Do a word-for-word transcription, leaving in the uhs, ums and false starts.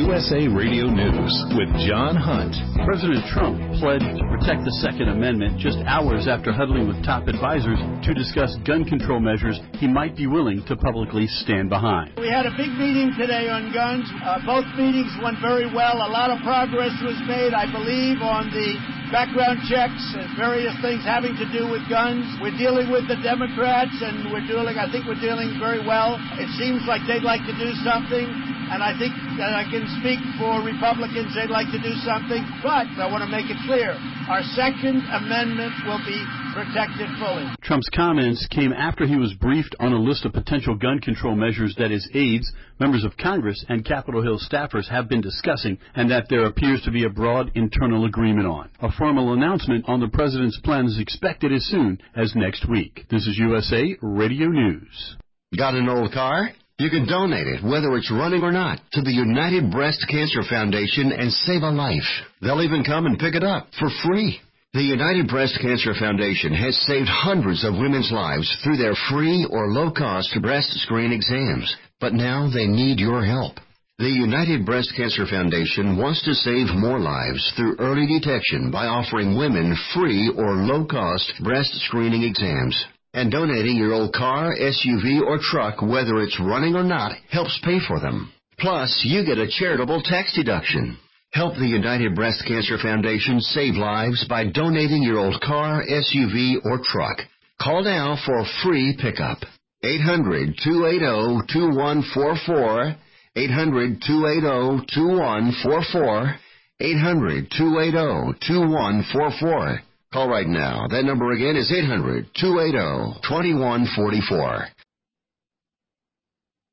U S A Radio News with John Hunt. President Trump pledged to protect the Second Amendment just hours after huddling with top advisors to discuss gun control measures he might be willing to publicly stand behind. We had a big meeting today on guns. Uh, both meetings went very well. A lot of progress was made, I believe, on the background checks and various things having to do with guns. We're dealing with the Democrats, and we're dealing, I think we're dealing very well. It seems like they'd like to do something, and I think that I can speak for Republicans. They'd like to do something, but I want to make it clear, our Second Amendment will be protected fully. Trump's comments came after he was briefed on a list of potential gun control measures that his aides, members of Congress, and Capitol Hill staffers have been discussing, and that there appears to be a broad internal agreement on. A formal announcement on the president's plan is expected as soon as next week. This is U S A Radio News. Got an old car? You can donate it, whether it's running or not, to the United Breast Cancer Foundation and save a life. They'll even come and pick it up for free. The United Breast Cancer Foundation has saved hundreds of women's lives through their free or low-cost breast screen exams, but now they need your help. The United Breast Cancer Foundation wants to save more lives through early detection by offering women free or low-cost breast screening exams. And donating your old car, S U V, or truck, whether it's running or not, helps pay for them. Plus, you get a charitable tax deduction. Help the United Breast Cancer Foundation save lives by donating your old car, S U V, or truck. Call now for a free pickup. eight hundred, two eight zero, two one four four, eight hundred, two eight zero, two one four four, eight hundred, two eight zero, two one four four. Call right now. That number again is eight hundred, two eight zero, two one four four.